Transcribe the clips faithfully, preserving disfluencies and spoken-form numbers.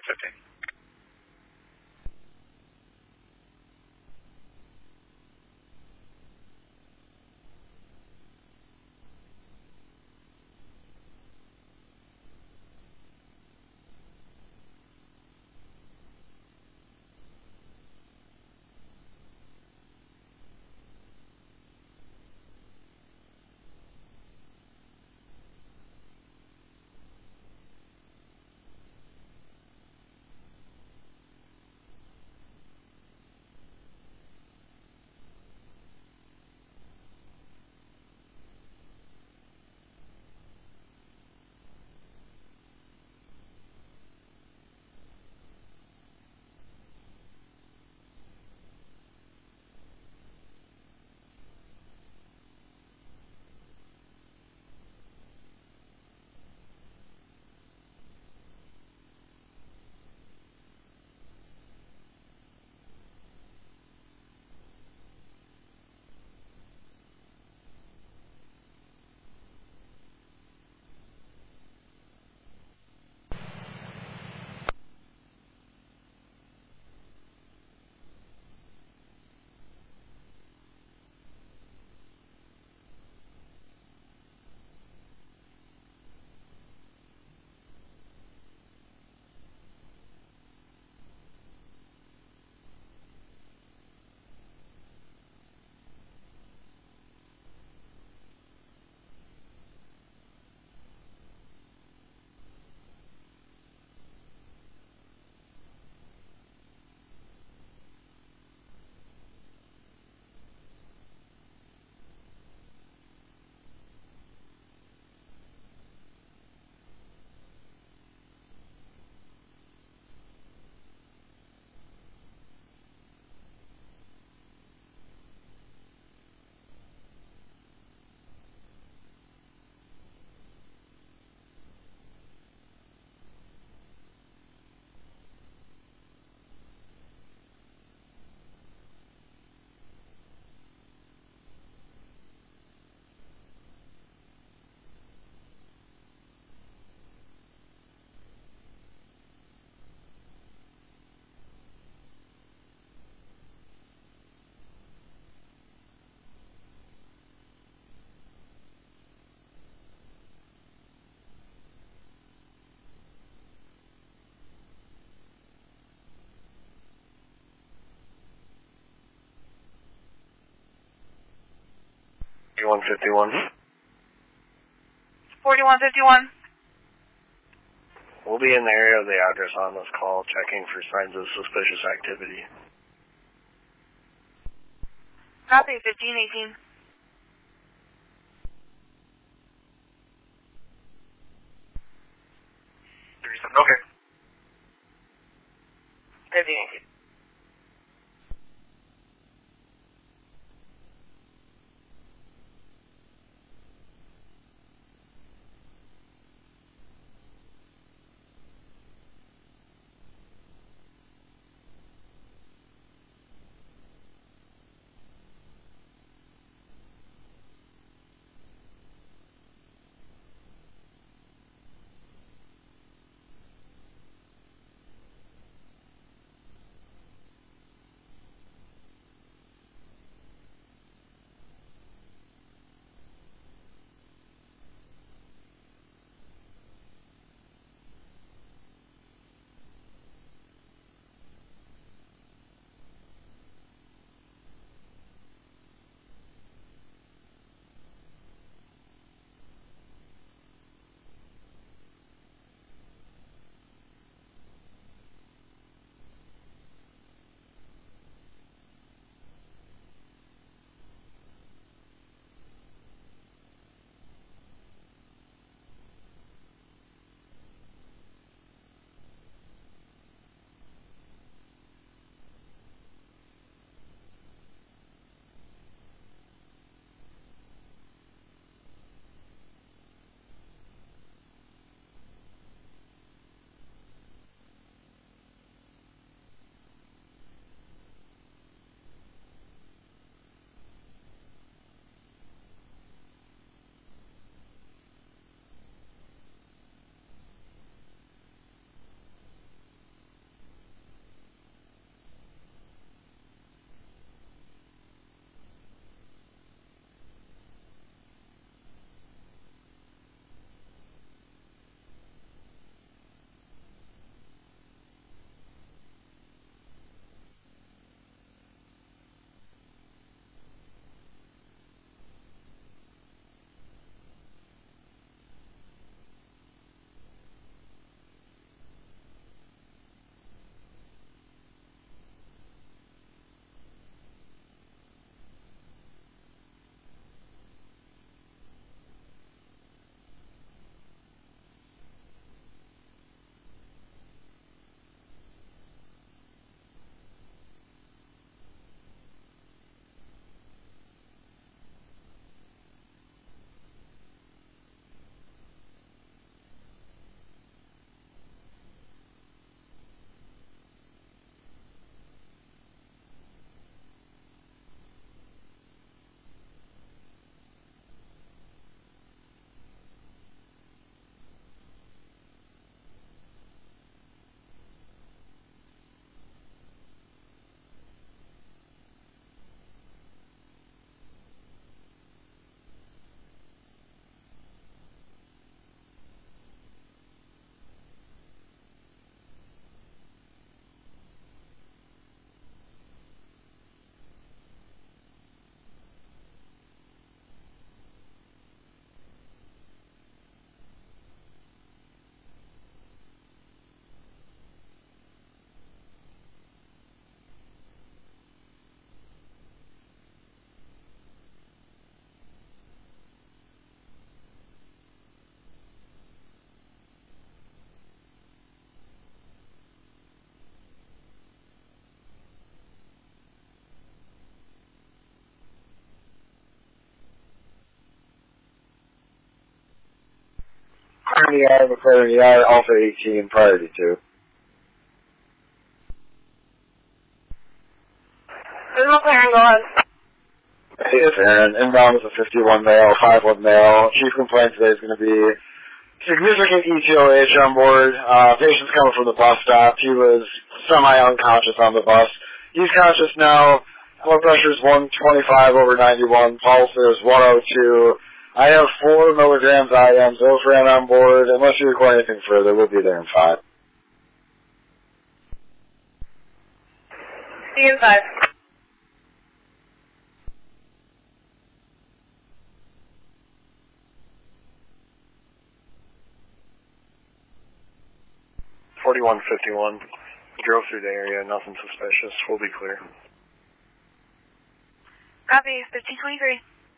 fifteen. forty-one fifty-one. forty-one fifty-one. We'll be in the area of the address on this call, checking for signs of suspicious activity. Copy, fifteen eighteen. Okay. fifteen eighteen. seven E R, McLaren E R, Alpha eighteen, priority two. This is McLaren, go ahead. Hey, it's Aaron. Inbound is a fifty-one male, five one male. Chief complaint today is going to be significant E T O H on board. Uh, patient's coming from the bus stop. He was semi-unconscious on the bus. He's conscious now. Blood pressure is one twenty-five over ninety-one. Pulse is one oh two. I have four milligrams I M Zofran on board. Unless you require anything further, we'll be there in five. See you in five. forty-one fifty-one. Drove through the area, nothing suspicious. We'll be clear. Copy, fifteen twenty-three.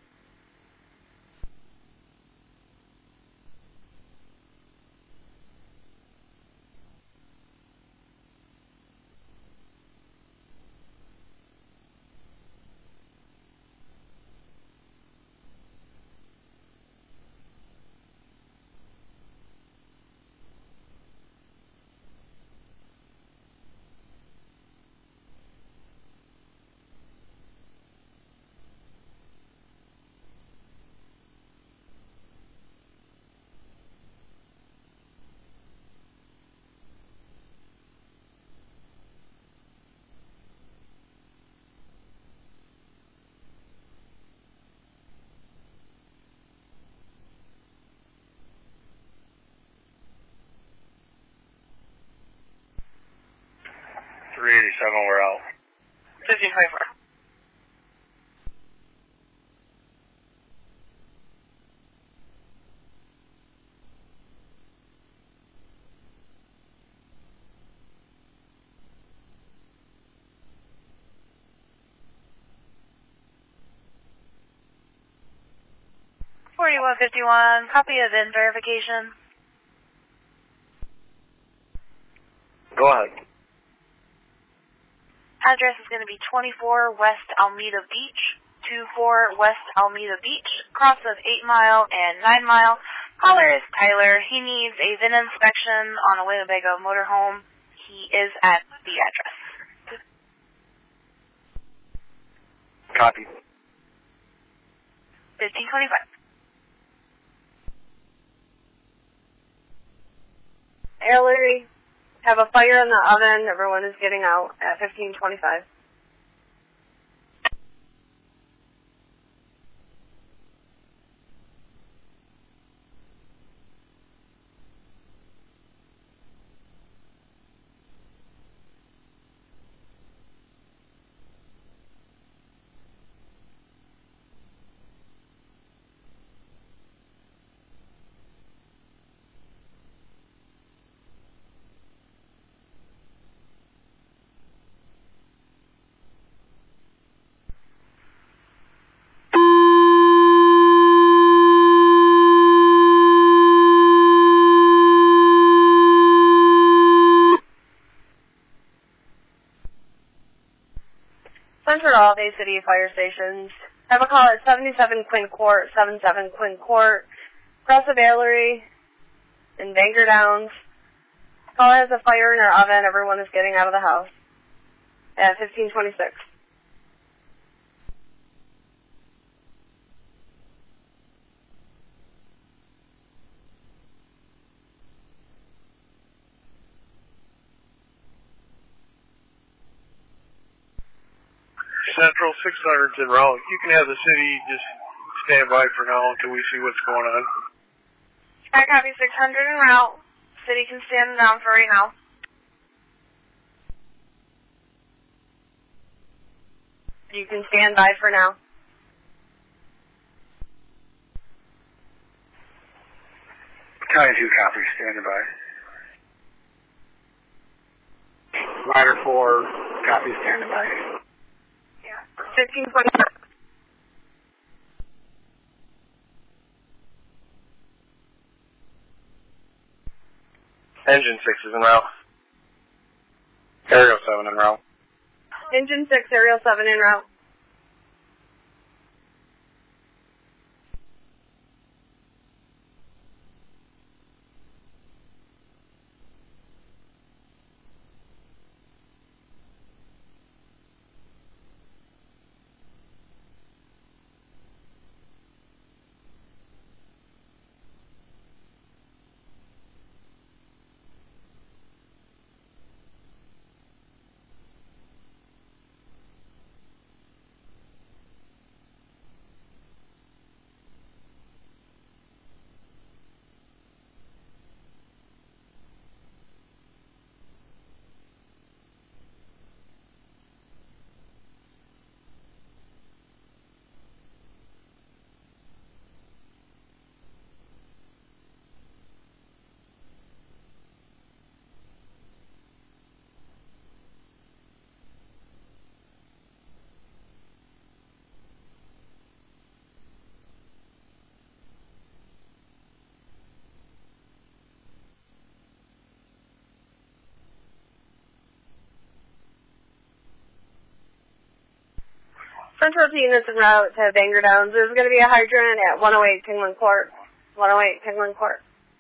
three eighty-seven, we're out. fifteen twenty-four. forty-one fifty-one, copy of in verification. Go ahead. Address is going to be twenty-four West Alameda Beach, twenty-four West Alameda Beach, cross of eight mile and nine mile. Caller is Tyler. He needs a V I N inspection on a Winnebago motorhome. He is at the address. Copy. fifteen twenty-five. Air Larry, have a fire in the oven. Everyone is getting out at fifteen twenty-five. Central all Bay City Fire Stations. Have a call at seventy-seven Quinn Court, seventy-seven Quinn Court, Progressive Air Larry, in Banker Downs. Call has a fire in our oven. Everyone is getting out of the house at fifteen twenty-six. Central six hundred's en route. You can have the city just stand by for now until we see what's going on. I copy six hundred en route. City can stand down for right now. You can stand by for now. County two copy, standing by. Rider four, copy, standing by. fifteen twenty-five. Engine six is en route. Aerial seven en route. Engine six, Aerial seven en route. Central to units en route to Bangor Downs. There's going to be a hydrant at one oh eight Penguin Court. one oh eight Penguin Court.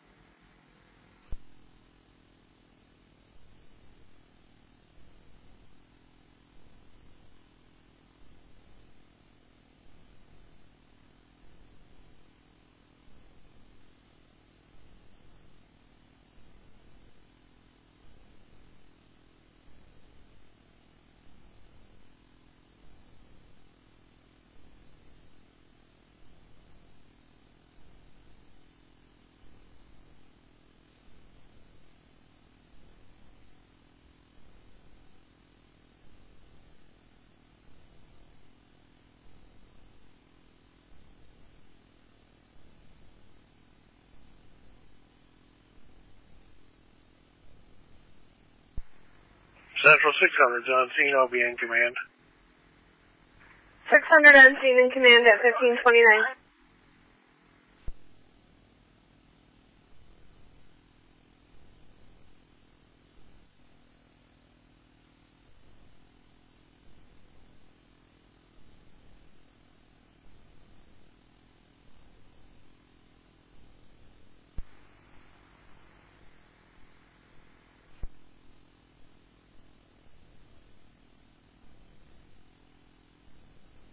Central six hundred's on scene. I'll be in command. six hundred on scene in command at fifteen twenty-nine.